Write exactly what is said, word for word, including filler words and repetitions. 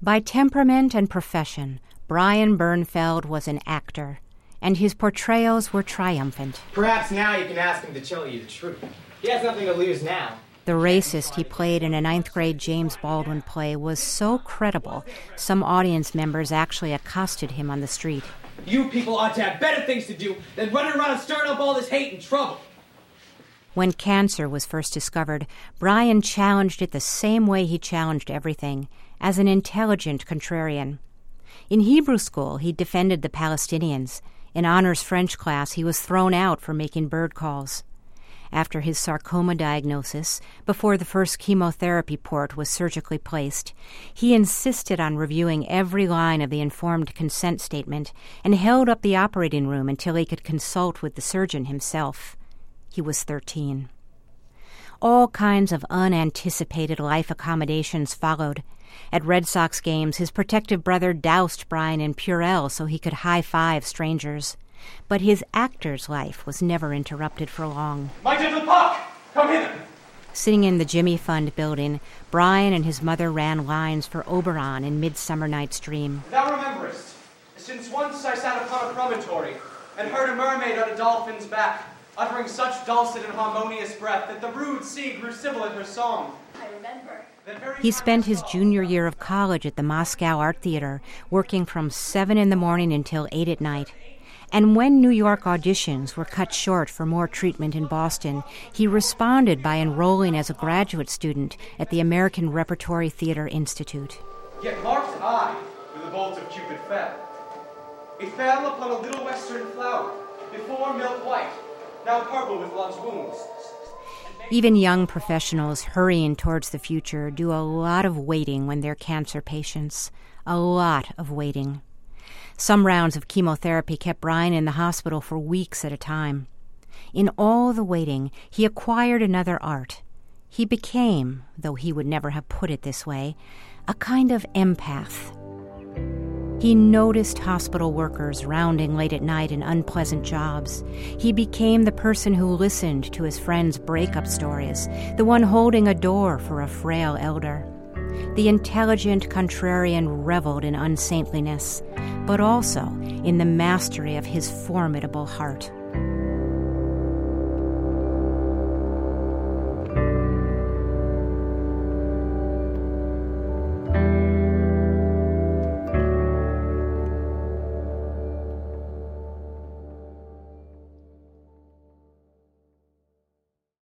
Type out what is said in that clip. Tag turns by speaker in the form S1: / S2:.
S1: By temperament and profession, Brian Bernfeld was an actor, and his portrayals were triumphant.
S2: Perhaps now you can ask him to tell you the truth. He has nothing to lose now.
S1: The racist he played in a ninth-grade James Baldwin play was so credible, some audience members actually accosted him on the street.
S3: You people ought to have better things to do than running around stirring up all this hate and trouble.
S1: When cancer was first discovered, Brian challenged it the same way he challenged everything, as an intelligent contrarian. In Hebrew school, he defended the Palestinians. In honors French class, he was thrown out for making bird calls. After his sarcoma diagnosis, before the first chemotherapy port was surgically placed, he insisted on reviewing every line of the informed consent statement and held up the operating room until he could consult with the surgeon himself. He was thirteen. All kinds of unanticipated life accommodations followed. At Red Sox games, his protective brother doused Brian in Purell so he could high-five strangers. But his actor's life was never interrupted for long.
S3: My gentle Puck, come hither.
S1: Sitting in the Jimmy Fund building, Brian and his mother ran lines for Oberon in Midsummer Night's Dream.
S3: Thou rememberest, since once I sat upon a promontory and heard a mermaid on a dolphin's back, uttering such dulcet and harmonious breath that the rude sea grew civil in her song.
S4: I remember.
S1: He spent his junior year of college at the Moscow Art Theater, working from seven in the morning until eight at night. And when New York auditions were cut short for more treatment in Boston, he responded by enrolling as a graduate student at the American Repertory Theater Institute.
S3: Yet marked I, where the bolt of Cupid fell. It fell upon a little western flower, before milk white, now purple with love's wounds.
S1: Even young professionals hurrying towards the future do a lot of waiting when they're cancer patients. A lot of waiting. Some rounds of chemotherapy kept Brian in the hospital for weeks at a time. In all the waiting, he acquired another art. He became, though he would never have put it this way, a kind of empath. He noticed hospital workers rounding late at night in unpleasant jobs. He became the person who listened to his friends' breakup stories, the one holding a door for a frail elder. The intelligent contrarian reveled in unsaintliness, but also in the mastery of his formidable heart.